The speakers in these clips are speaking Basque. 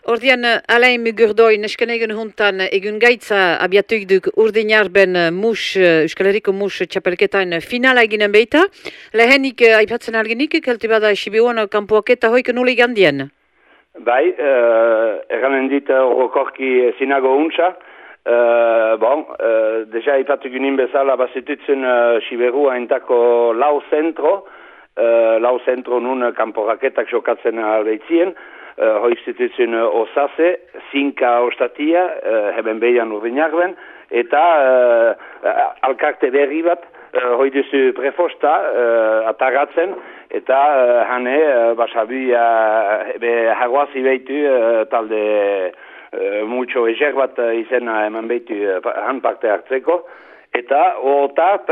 Ordian, Alain Mugurdoi, neskenegen juntan egun gaitza abiatuik duk urdinarben mus, Euskal Herriko mus txapelketain finala eginen beita. Lehenik aipatzen algenik, kelti bada Sibiuan kanpoaketa hoik nuli gandien? Bai, erranen dit horrokorki zinago untsa. Deja aipatu ginen bezala bazitutzen Siberua entako lau zentro nun kanporaketak jokatzen albeitzien. Hoiztitutzen Osase, Zinka Ostatia, heben behian urdinarben, eta alkarte berri bat, hoiduzu prefosta, atagatzen, eta hane, basabia, haguazi behitu, talde multxo ezer bat izena eman behitu han parte hartzeko, eta hortat,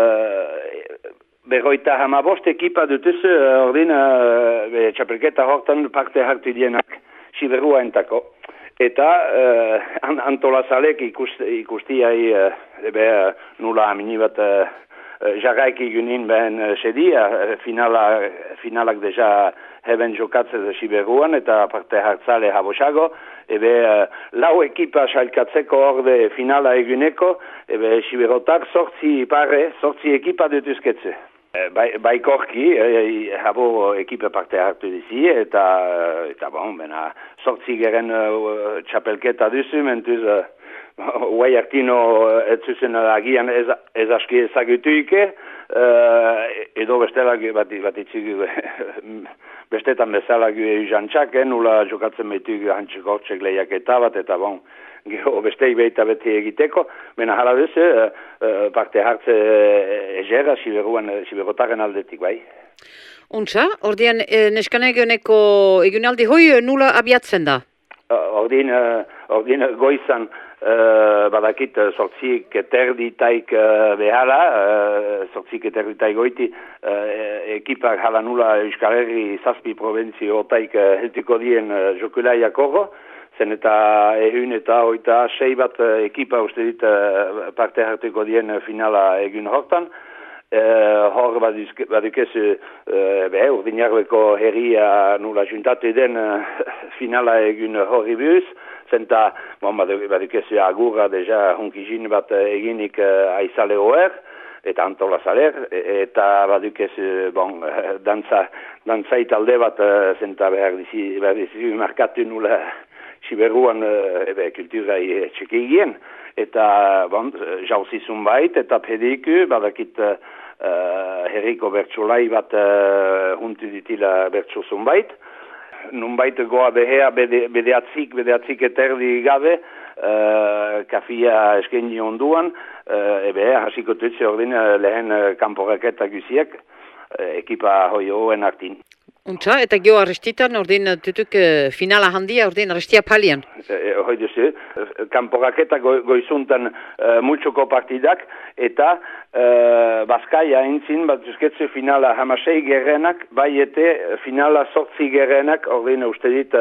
berroita hamabost ekipa dutuz, ordin txapelketa hortan parte hartu dienak Siberua entako. Eta antolazalek ikustiai nula amini bat jarraik igunin behen sedia, finalak deja heben jokatzez Siberuan eta parte hartzale habosago, lau ekipa sailkatzeko orde finala eguneko, Siberotak sortzi ekipa dutuzketze. Baikorki, habo ekipa parte hartu dizi, eta sortzi geren txapelketa duzu, mentuz, guai hartino etzuzen agian ez aski ezagutuike, edo bestelak bat itzigu bestetan bezalak jantxak, nula jokatzen behitu hantxik hortxek lehiak eta bat, eta besteik behita beti egiteko, mena hala duzu, parte hartze egera Siberotaren aldetik, bai. Untza, ordean neskanegeneko egunaldi hoi nula abiatzen da? Ordin goizan badakit sortzik eterditaik behala, sortzik eterditaik goiti, ekipak hala nula Euskal Herri zazpi probentzio otaik heltuko dien jokulaiak horro, zen eta ehun eta oita sei bat ekipa uste dit parte hartuko dien finala egun hortan. Hor badukezu urdinarbeko herria nula juntatu den finala egun horri buz, zen eta badukezu agurra deja hunkizin bat eginik aizale hoer, eta antolazaler, eta badukezu dantzai talde bat zen eta behar dizi markatu nula Siberuan kulturai txekigien, eta jauzizun bait, eta pediku, badakit herriko bertsolai bat huntu ditila bertsozun bait. Nunbait goa behea bedeatzik eterdi gabe, kafia eskeni onduan, hasiko tutze ordin lehen kanporaketa guziak, ekipa hoien artin. Untza, eta geho arrestitan ordin tutuk finala handia ordin arrestia palian? Hoi duzu, kanporaketa goizuntan multxoko partidak, eta Baskaia entzin bat duzketzu finala hamasei gerenak, bai ete finala sortzi gerenak, ordin uste dit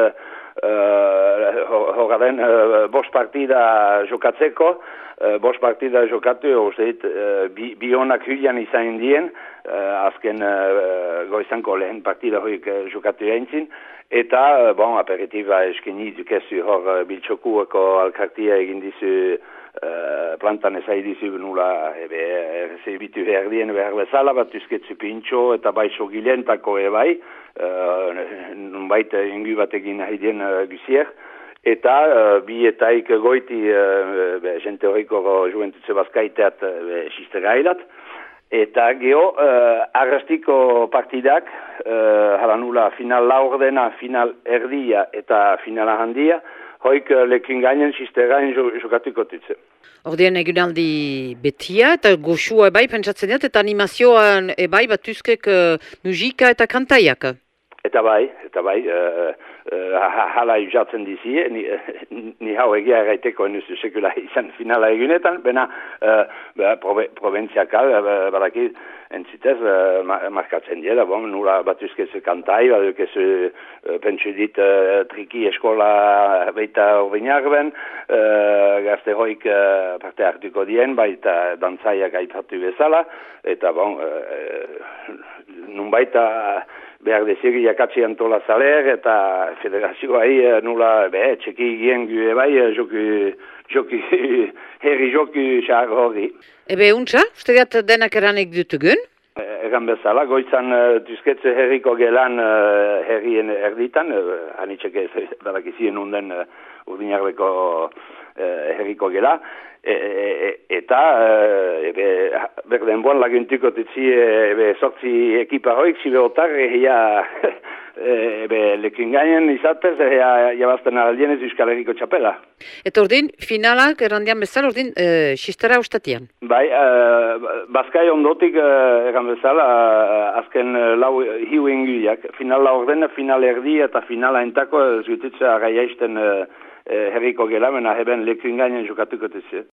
horren bost partida jokatzeko, bost partida jokatu, uste dit bionak hylian izan dien, azken goizanko lehen partida hoik jokatu entzin, eta aperitiba eskeni dukezu hor biltxokuako alkartia egin dizu plantan ezai dizu nula errezibitu herdien behar bezala, bat duzketzu pintxo eta baixo gilentako ebai, nunbait ingu bat egin haidien guzier, eta bietaik goiti jente horiko juentutze bazkaiteat sistegailat, eta geho arrastiko partidak, hala nula final laurdena, final erdia eta finala handia, hoik lekin gainen sisterain jokatuko tutze. Ordean egunaldi betia eta goxua ebai pentsatzen dut, eta animazioan ebai bat uzkek musika eta kantaiak. Eta bai, hala usatzen dizi, ni hau egia erraiteko enuzu sekula izan finala egunetan, bena proventziakal, badakit, entzitez, markatzen dira, nula batuzkezu kantai, batuzkezu pentsu dit triki eskola baita urbinarben, gazte hoik parte hartuko dien, baita dantzaiak aipatu bezala, eta nunbaita behar deziri jakatzi antola zaler, eta federazioa nula, txeki gien gu bai, joki, herri joki xar hori. Ebe untza, uste gat denak eranik dutugun? Egan bezala, goizan duzketze herriko gelan herrien erditan, anitxeke badakizien unden Urdinarbeko herriko gela, eta berdenboan laguntuko titzi sortzi ekipa hoik, zibe otar, lekin gainen izatez, jabazten aldienez Euskal Herriko txapela. Eta ordin, finalak errandian bezala, ordin, xistara ustatian? Bai, Bazkai ondotik egan bezala, azken lau hiu inguiak, finala ordena, final erdi eta finala entako, zutitza gaiaisten herriko gelamena, heben lekin gainen jokatuko tizia.